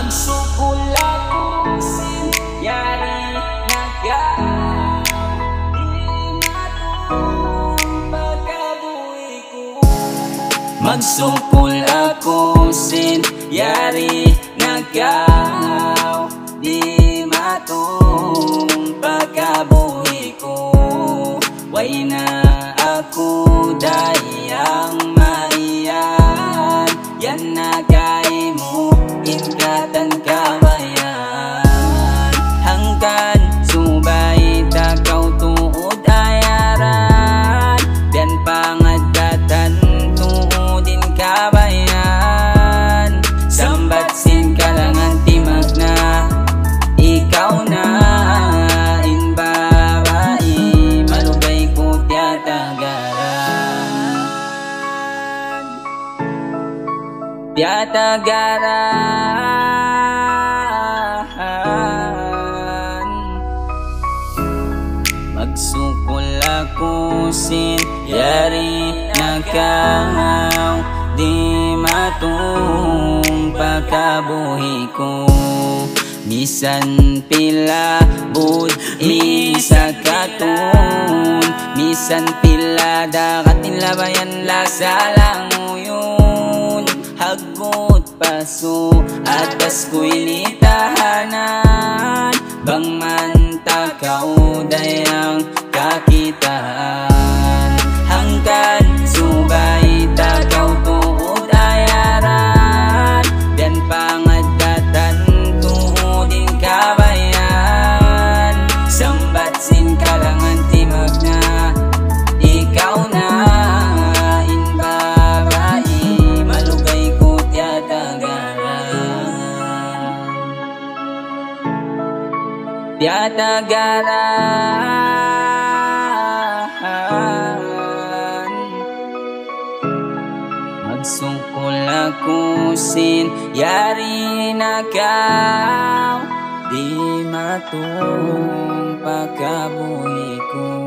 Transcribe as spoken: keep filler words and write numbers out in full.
Magsukol ako sin yari nagaw, di matong pagkabuhi ko. Magsukol ako sin yari nagaw, di matong pagkabuhi ko. Way na ako dayang maiyan, yan na kay mo ingkatan kabayan. Hanggan subay takaw tuod ayaran, dan pangadatan tuodin kabayan. Sambat sin kalangan timag na ikaw na in babae, malugay ko tiyatagaran, tiyatagaran. Magsukol ako sin yari nagaw, di matong pagkabuhi ko. Bisan pila bud isa katon, bisan pila dakatin labayan lasa lang yun. Hagot paso atas ko'y litahanan, bang man takaw dayang kakitaan. Hanggan subay takaw tuod ayaran, dan pangadatan tuodin kabayan. Sambat sin kalangan timag na ikaw na in babae, malugay ko tiyatagaran, tiyatagaran. Magsukol ako sin yari nagaw, di matong pagkabuhi ko.